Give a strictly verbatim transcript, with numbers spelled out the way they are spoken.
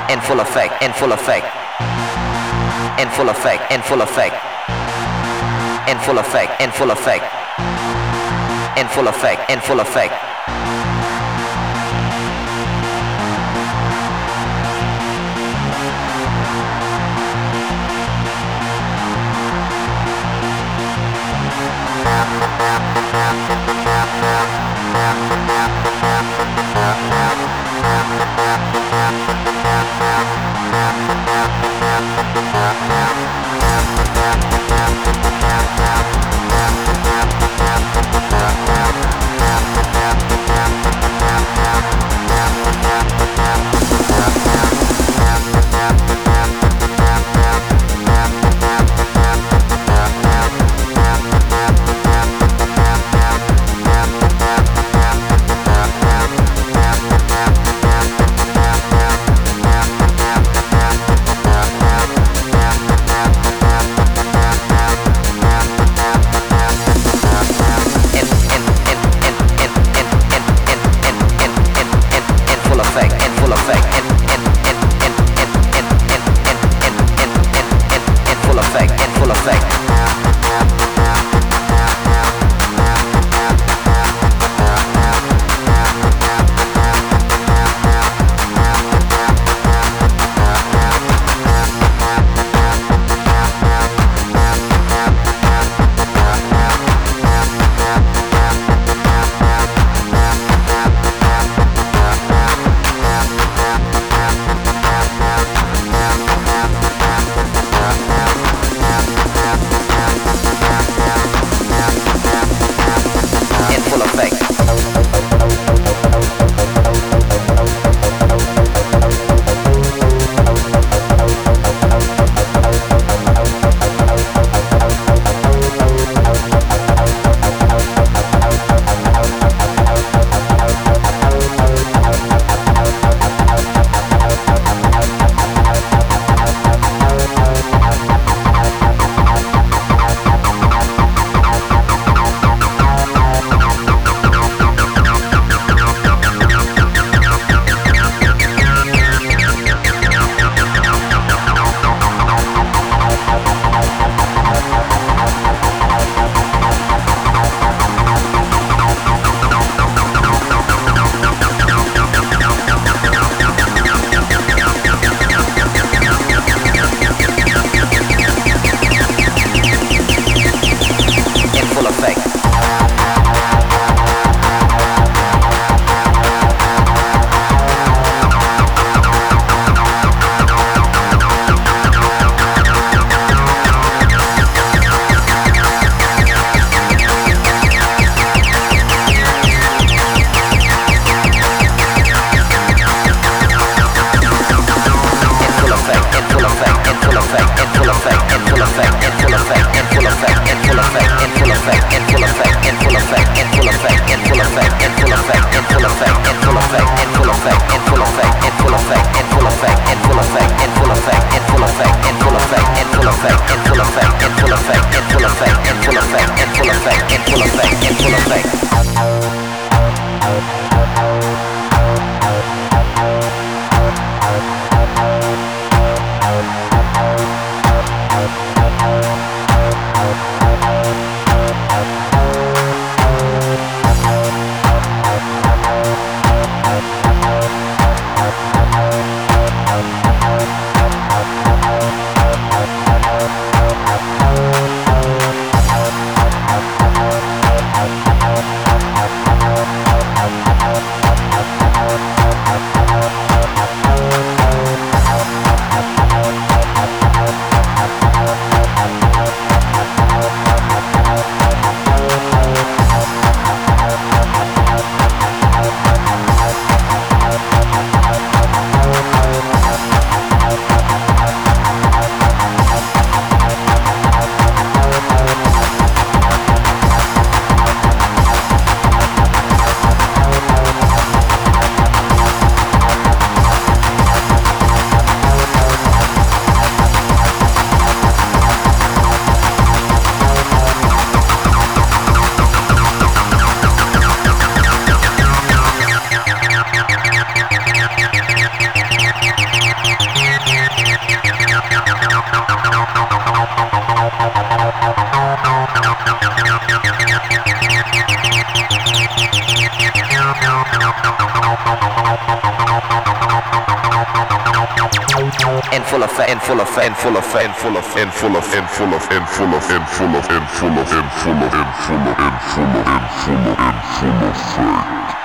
in full effect, in full effect, in full effect, in full effect, in full effect, in full effect, in full effect, in full effect. In full effect, in full effect, in full effect, in full effect, in full effect, in full effect, in full effect. In full effect, in full effect, in full effect, in full effect, in full effect, in full effect, in full effect, in full effect, in full effect, in full effect, in full effect, in full effect, in full effect.